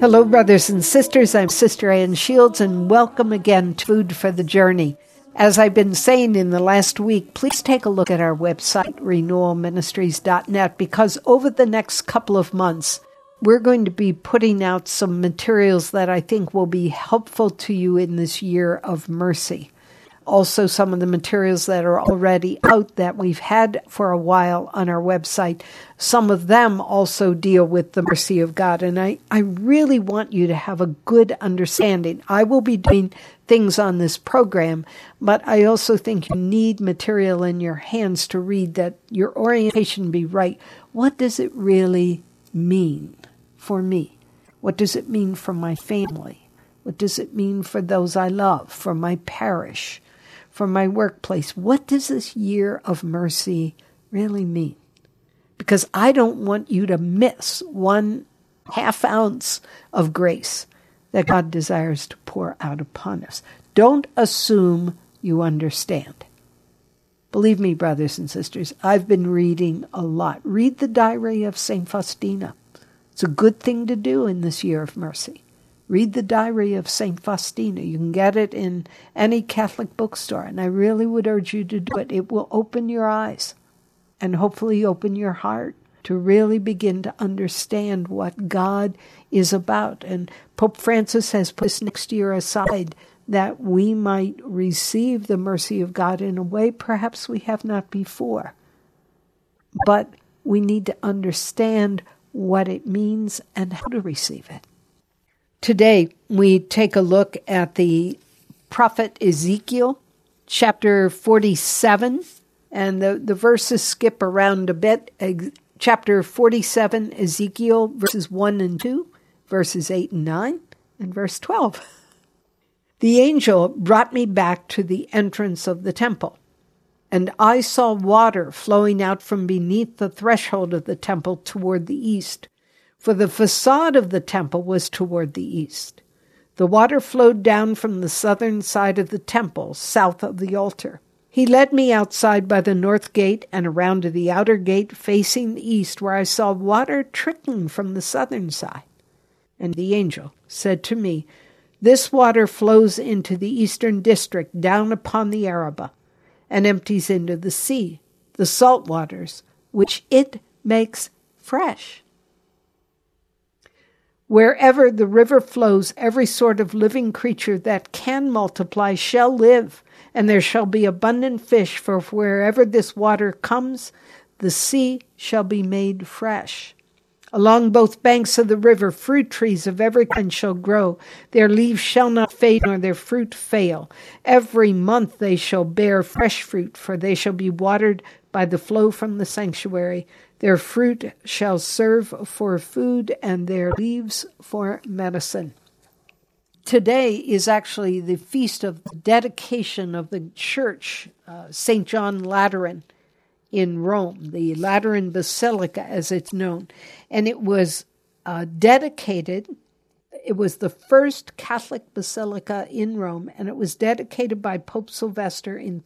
Hello, brothers and sisters. I'm Sister Ann Shields, and welcome again to Food for the Journey. As I've been saying in the last week, please take a look at our website, renewalministries.net, because over the next couple of months, we're going to be putting out some materials that I think will be helpful to you in this year of mercy. Also, some of the materials that are already out that we've had for a while on our website, some of them also deal with the mercy of God. And I really want you to have a good understanding. I will be doing things on this program, but I also think you need material in your hands to read that your orientation be right. What does it really mean for me? What does it mean for my family? What does it mean for those I love, for my parish, for my workplace? What does this year of mercy really mean? Because I don't want you to miss 1/2 ounce of grace that God desires to pour out upon us. Don't assume you understand. Believe me, brothers and sisters, I've been reading a lot. Read the diary of St. Faustina. It's a good thing to do in this year of mercy. Read the diary of St. Faustina. You can get it in any Catholic bookstore, and I really would urge you to do it. It will open your eyes and hopefully open your heart to really begin to understand what God is about. And Pope Francis has put this next year aside that we might receive the mercy of God in a way perhaps we have not before. But we need to understand what it means and how to receive it. Today, we take a look at the prophet Ezekiel, chapter 47, and the verses skip around a bit. Chapter 47, Ezekiel, verses 1 and 2, verses 8 and 9, and verse 12. The angel brought me back to the entrance of the temple, and I saw water flowing out from beneath the threshold of the temple toward the east. For the facade of the temple was toward the east. The water flowed down from the southern side of the temple, south of the altar. He led me outside by the north gate and around to the outer gate facing the east, where I saw water trickling from the southern side. And the angel said to me, "This water flows into the eastern district down upon the Arabah and empties into the sea, the salt waters, which it makes fresh. Wherever the river flows, every sort of living creature that can multiply shall live, and there shall be abundant fish, for wherever this water comes, the sea shall be made fresh. Along both banks of the river, fruit trees of every kind shall grow. Their leaves shall not fade, nor their fruit fail. Every month they shall bear fresh fruit, for they shall be watered by the flow from the sanctuary. Their fruit shall serve for food, and their leaves for medicine." Today is actually the feast of the dedication of the church, St. John Lateran in Rome, the Lateran Basilica as it's known. And it was dedicated, it was the first Catholic basilica in Rome, and it was dedicated by Pope Sylvester in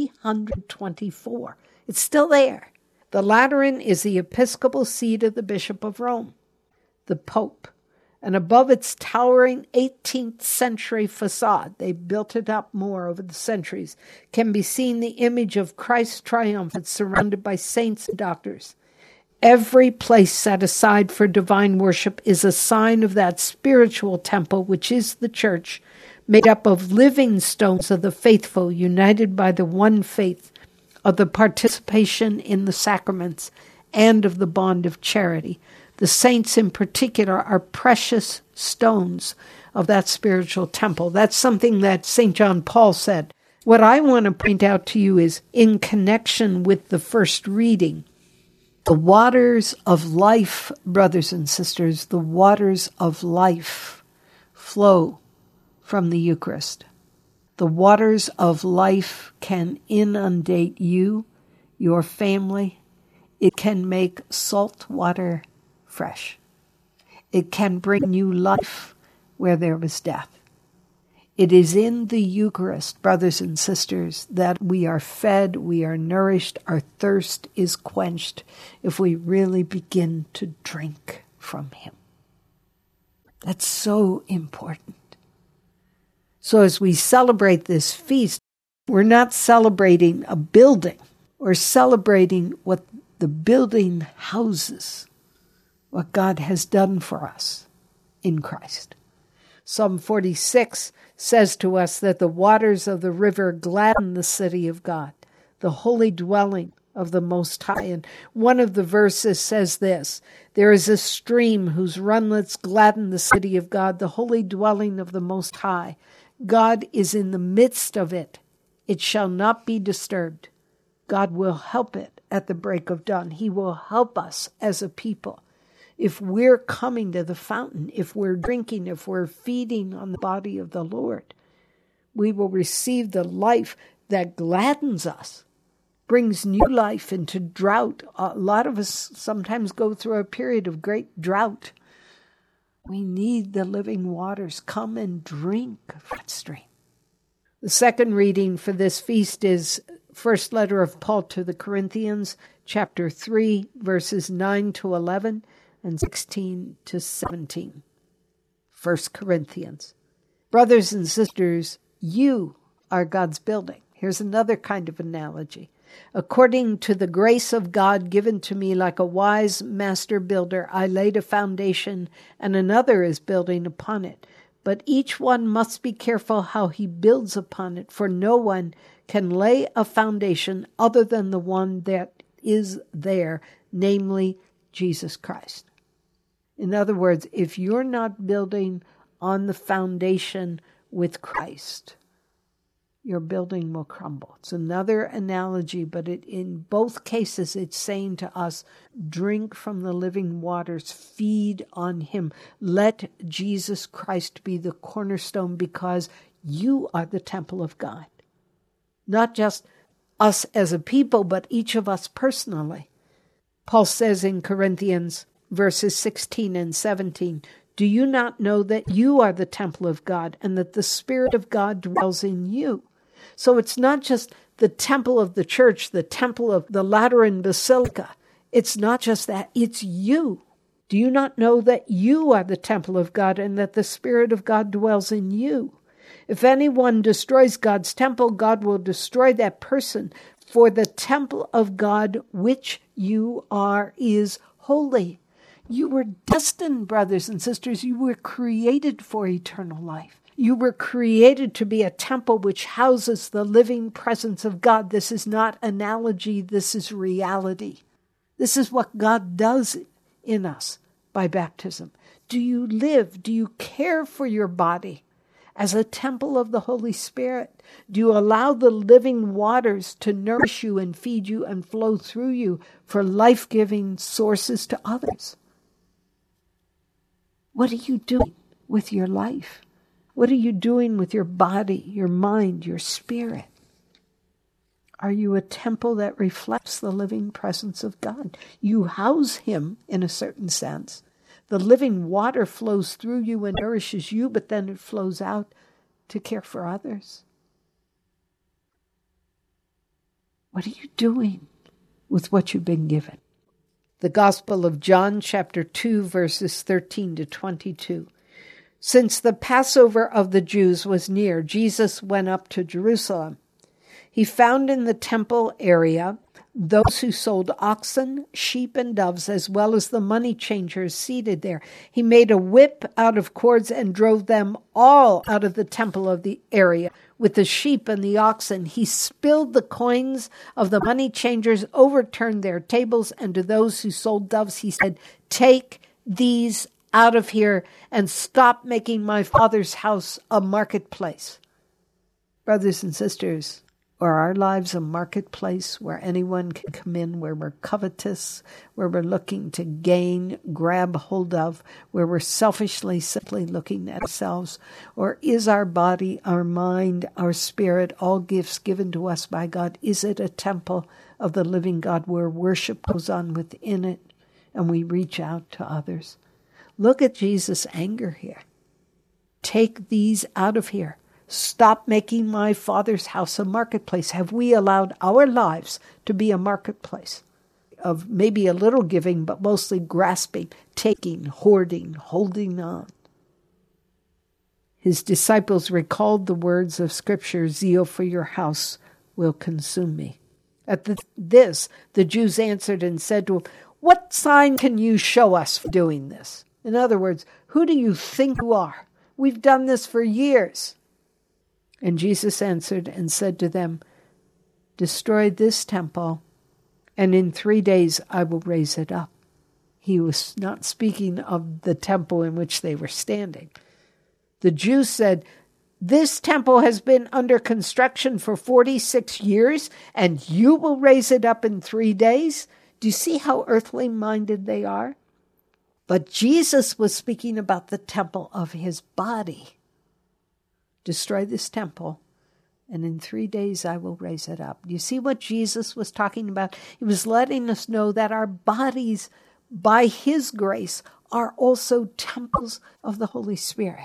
324. It's still there. The Lateran is the episcopal seat of the Bishop of Rome, the Pope. And above its towering 18th century facade, they built it up more over the centuries, can be seen the image of Christ triumphant surrounded by saints and doctors. Every place set aside for divine worship is a sign of that spiritual temple which is the church, made up of living stones of the faithful, united by the one faith, of the participation in the sacraments, and of the bond of charity. The saints in particular are precious stones of that spiritual temple. That's something that St. John Paul said. What I want to point out to you is, in connection with the first reading, the waters of life, brothers and sisters, the waters of life flow from the Eucharist. The waters of life can inundate you, your family. It can make salt water fresh. It can bring new life where there was death. It is in the Eucharist, brothers and sisters, that we are fed, we are nourished, our thirst is quenched if we really begin to drink from Him. That's so important. So as we celebrate this feast, we're not celebrating a building. We're celebrating what the building houses, what God has done for us in Christ. Psalm 46 says to us that the waters of the river gladden the city of God, the holy dwelling of the Most High. And one of the verses says this, there is a stream whose runlets gladden the city of God, the holy dwelling of the Most High. God is in the midst of it. It shall not be disturbed. God will help it at the break of dawn. He will help us as a people. If we're coming to the fountain, if we're drinking, if we're feeding on the body of the Lord, we will receive the life that gladdens us, brings new life into drought. A lot of us sometimes go through a period of great drought. We need the living waters. Come and drink that stream. The second reading for this feast is first letter of Paul to the Corinthians, chapter 3, verses 9 to 11 and 16 to 17. 1 Corinthians. Brothers and sisters, you are God's building. Here's another kind of analogy. According to the grace of God given to me like a wise master builder, I laid a foundation and another is building upon it. But each one must be careful how he builds upon it, for no one can lay a foundation other than the one that is there, namely Jesus Christ. In other words, if you're not building on the foundation with Christ, your building will crumble. It's another analogy, but in both cases, it's saying to us, drink from the living waters, feed on him. Let Jesus Christ be the cornerstone, because you are the temple of God. Not just us as a people, but each of us personally. Paul says in Corinthians, verses 16 and 17, do you not know that you are the temple of God and that the Spirit of God dwells in you? So it's not just the temple of the church, the temple of the Lateran Basilica. It's not just that, it's you. Do you not know that you are the temple of God and that the Spirit of God dwells in you? If anyone destroys God's temple, God will destroy that person, for the temple of God which you are is holy. You were destined, brothers and sisters. You were created for eternal life. You were created to be a temple which houses the living presence of God. This is not analogy. This is reality. This is what God does in us by baptism. Do you live? Do you care for your body as a temple of the Holy Spirit? Do you allow the living waters to nourish you and feed you and flow through you for life-giving sources to others? What are you doing with your life? What are you doing with your body, your mind, your spirit? Are you a temple that reflects the living presence of God? You house him in a certain sense. The living water flows through you and nourishes you, but then it flows out to care for others. What are you doing with what you've been given? The Gospel of John, chapter 2, verses 13 to 22. Since the Passover of the Jews was near, Jesus went up to Jerusalem. He found in the temple area those who sold oxen, sheep, and doves, as well as the money changers seated there. He made a whip out of cords and drove them all out of the temple of the area. With the sheep and the oxen, he spilled the coins of the money changers, overturned their tables, and to those who sold doves, he said, "Take these out of here and stop making my Father's house a marketplace." Brothers and sisters, are our lives a marketplace where anyone can come in, where we're covetous, where we're looking to gain, grab hold of, where we're selfishly simply looking at ourselves? Or is our body, our mind, our spirit, all gifts given to us by God, is it a temple of the living God where worship goes on within it and we reach out to others? Look at Jesus' anger here. Take these out of here. Stop making my Father's house a marketplace. Have we allowed our lives to be a marketplace of maybe a little giving, but mostly grasping, taking, hoarding, holding on? His disciples recalled the words of Scripture, "Zeal for your house will consume me." At this, the Jews answered and said to him, "What sign can you show us for doing this?" In other words, who do you think you are? We've done this for years. And Jesus answered and said to them, "Destroy this temple, and in 3 days I will raise it up." He was not speaking of the temple in which they were standing. The Jews said, "This temple has been under construction for 46 years, and you will raise it up in 3 days?" Do you see how earthly minded they are? But Jesus was speaking about the temple of his body. Destroy this temple, and in 3 days I will raise it up. Do you see what Jesus was talking about? He was letting us know that our bodies, by his grace, are also temples of the Holy Spirit.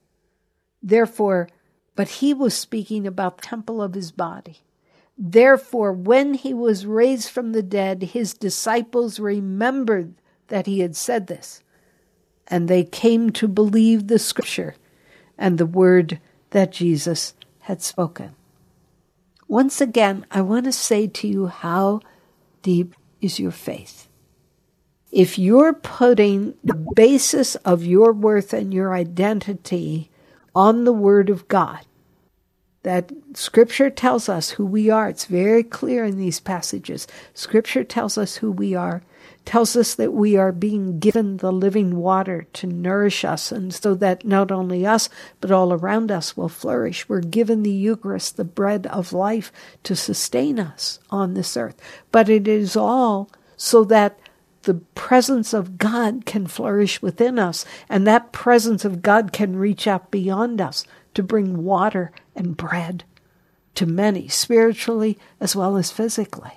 Therefore, but he was speaking about the temple of his body. Therefore, when he was raised from the dead, his disciples remembered that he had said this, and they came to believe the Scripture and the word that Jesus had spoken. Once again, I want to say to you, how deep is your faith? If you're putting the basis of your worth and your identity on the Word of God, that Scripture tells us who we are. It's very clear in these passages. Scripture tells us who we are, tells us that we are being given the living water to nourish us, and so that not only us, but all around us will flourish. We're given the Eucharist, the bread of life, to sustain us on this earth. But it is all so that the presence of God can flourish within us, and that presence of God can reach out beyond us to bring water and bread to many, spiritually as well as physically.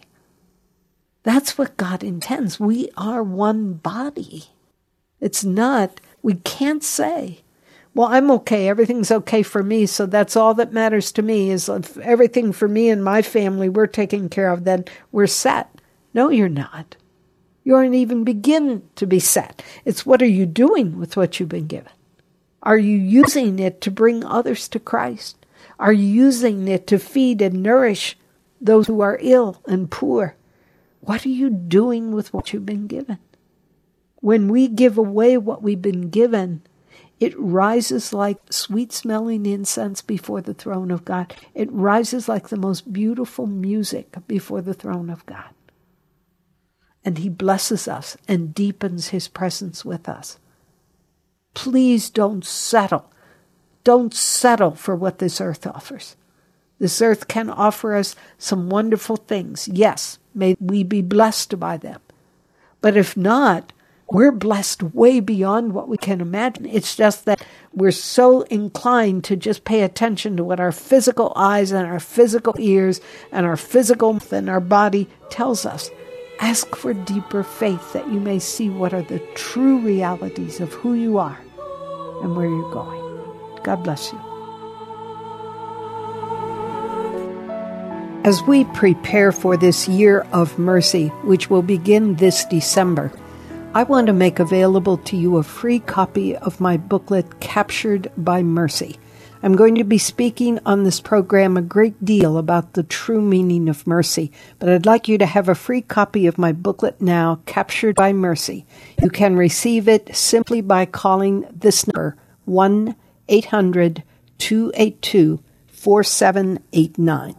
That's what God intends. We are one body. It's not, we can't say, well, I'm okay, everything's okay for me, so that's all that matters to me, is if everything for me and my family we're taken care of, then we're set. No, you're not. You aren't even begin to be set. It's what are you doing with what you've been given? Are you using it to bring others to Christ? Are you using it to feed and nourish those who are ill and poor? What are you doing with what you've been given? When we give away what we've been given, it rises like sweet-smelling incense before the throne of God. It rises like the most beautiful music before the throne of God. And he blesses us and deepens his presence with us. Please don't settle. Don't settle for what this earth offers. This earth can offer us some wonderful things. Yes, may we be blessed by them. But if not, we're blessed way beyond what we can imagine. It's just that we're so inclined to just pay attention to what our physical eyes and our physical ears and our physical and our body tells us. Ask for deeper faith that you may see what are the true realities of who you are and where you're going. God bless you. As we prepare for this year of mercy, which will begin this December, I want to make available to you a free copy of my booklet, Captured by Mercy. I'm going to be speaking on this program a great deal about the true meaning of mercy, but I'd like you to have a free copy of my booklet now, Captured by Mercy. You can receive it simply by calling this number, 1-800-282-4789.